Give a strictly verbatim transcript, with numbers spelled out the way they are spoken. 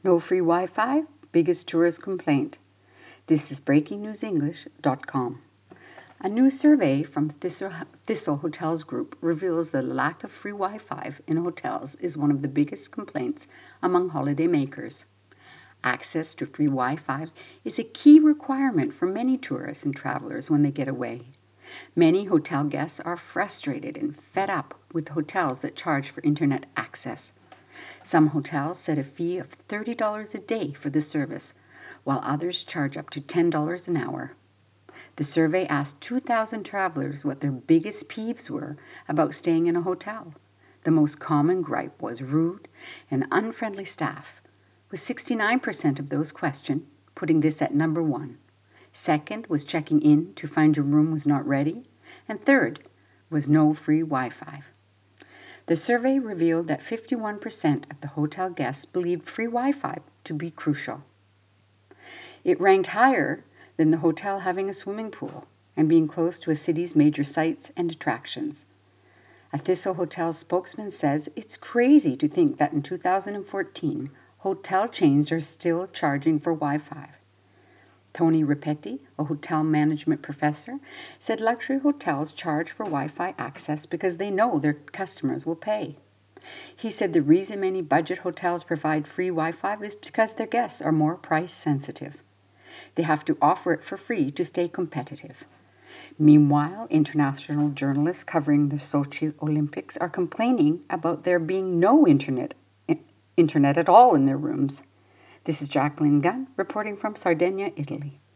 No free Wi-Fi? Biggest tourist complaint. This is breaking news english dot com. A new survey from Thistle, Thistle Hotels Group reveals that the lack of free Wi-Fi in hotels is one of the biggest complaints among holiday makers. Access to free Wi-Fi is a key requirement for many tourists and travelers when they get away. Many hotel guests are frustrated and fed up with hotels that charge for internet access. Some hotels set a fee of thirty dollars a day for the service, while others charge up to ten dollars an hour. The survey asked two thousand travelers what their biggest peeves were about staying in a hotel. The most common gripe was rude and unfriendly staff, with sixty-nine percent of those questioned putting this at number one. Second was checking in to find your room was not ready. And third was no free Wi-Fi. The survey revealed that fifty-one percent of the hotel guests believed free Wi-Fi to be crucial. It ranked higher than the hotel having a swimming pool and being close to a city's major sites and attractions. A Thistle Hotel spokesman says it's crazy to think that in two thousand fourteen, hotel chains are still charging for Wi-Fi. Tony Repetti, a hotel management professor, said luxury hotels charge for Wi-Fi access because they know their customers will pay. He said the reason many budget hotels provide free Wi-Fi is because their guests are more price sensitive. They have to offer it for free to stay competitive. Meanwhile, international journalists covering the Sochi Olympics are complaining about there being no internet, internet at all in their rooms. This is Jacqueline Gunn reporting from Sardinia, Italy.